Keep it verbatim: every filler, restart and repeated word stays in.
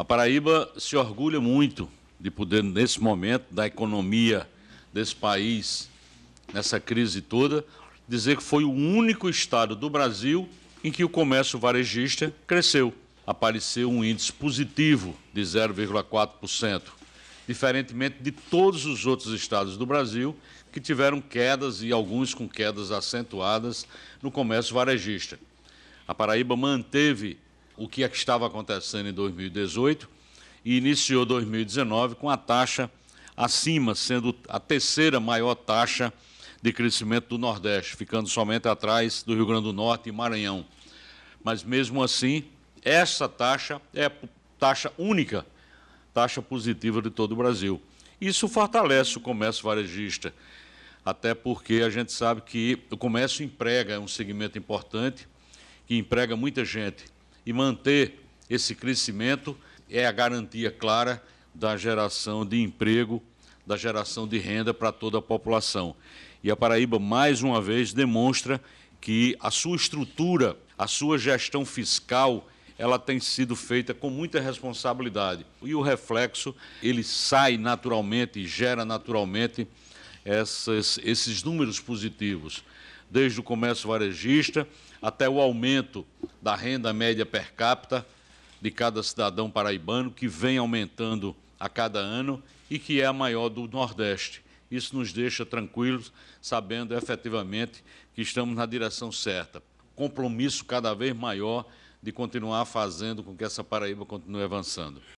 A Paraíba se orgulha muito de poder, nesse momento da economia desse país, nessa crise toda, dizer que foi o único estado do Brasil em que o comércio varejista cresceu. Apareceu um índice positivo de zero vírgula quatro por cento, diferentemente de todos os outros estados do Brasil que tiveram quedas e alguns com quedas acentuadas no comércio varejista. A Paraíba manteve o que estava acontecendo em dois mil e dezoito e iniciou dois mil e dezenove com a taxa acima, sendo a terceira maior taxa de crescimento do Nordeste, ficando somente atrás do Rio Grande do Norte e Maranhão. Mas, mesmo assim, essa taxa é a taxa única, taxa positiva de todo o Brasil. Isso fortalece o comércio varejista, até porque a gente sabe que o comércio emprega, é um segmento importante, que emprega muita gente, e manter esse crescimento é a garantia clara da geração de emprego, da geração de renda para toda a população. E a Paraíba, mais uma vez, demonstra que a sua estrutura, a sua gestão fiscal, ela tem sido feita com muita responsabilidade. E o reflexo, ele sai naturalmente e gera naturalmente essas, esses números positivos, desde o comércio varejista até o aumento da renda média per capita de cada cidadão paraibano, que vem aumentando a cada ano e que é a maior do Nordeste. Isso nos deixa tranquilos, sabendo efetivamente que estamos na direção certa. Compromisso cada vez maior de continuar fazendo com que essa Paraíba continue avançando.